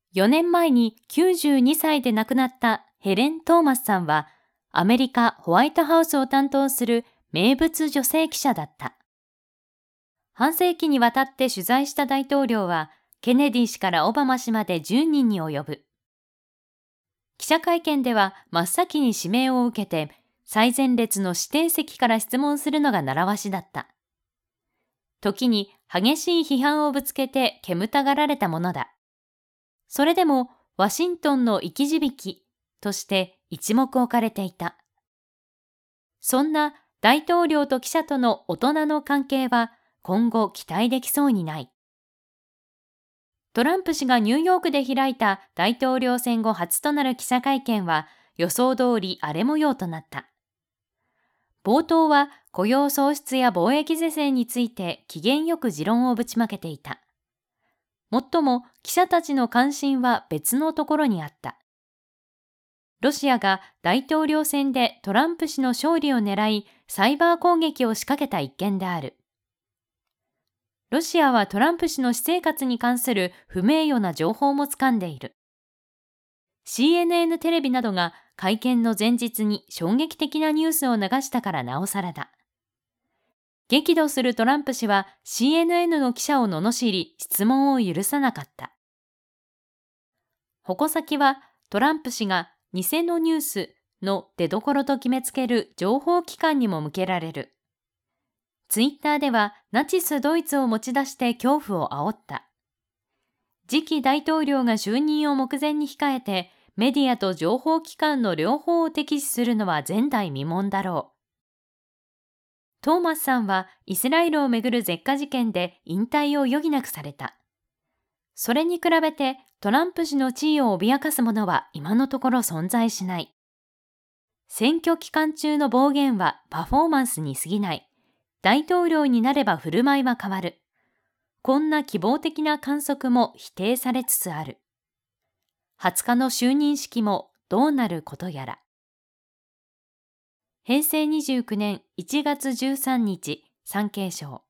4年前に92歳で亡くなったヘレン・トーマスさんは、アメリカ・ホワイトハウスを担当する名物女性記者だった。半世紀にわたって取材した大統領は、ケネディ氏からオバマ氏まで10人に及ぶ。記者会見では真っ先に指名を受けて、最前列の指定席から質問するのが習わしだった。時に激しい批判をぶつけて煙たがられたものだ。それでもワシントンの生き字引として一目置かれていた。そんな大統領と記者との大人の関係は今後期待できそうにない。トランプ氏がニューヨークで開いた大統領選後初となる記者会見は予想通り荒れ模様となった。冒頭は雇用創出や貿易是正について機嫌よく持論をぶちまけていた。もっとも記者たちの関心は別のところにあった。ロシアが大統領選でトランプ氏の勝利を狙い、サイバー攻撃を仕掛けた一件である。ロシアはトランプ氏の私生活に関する不名誉な情報も掴んでいる。CNN テレビなどが会見の前日に衝撃的なニュースを流したからなおさらだ。激怒するトランプ氏は CNN の記者を罵り、質問を許さなかった。矛先はトランプ氏が偽のニュースの出所と決めつける情報機関にも向けられる。ツイッターではナチスドイツを持ち出して恐怖を煽った。次期大統領が就任を目前に控えて、メディアと情報機関の両方を敵視するのは前代未聞だろう。トーマスさんはイスラエルをめぐる舌下事件で引退を余儀なくされた。それに比べてトランプ氏の地位を脅かすものは今のところ存在しない。選挙期間中の暴言はパフォーマンスに過ぎない。大統領になれば振る舞いは変わる。こんな希望的な観測も否定されつつある。20日の就任式もどうなることやら。平成29年1月13日、産経省。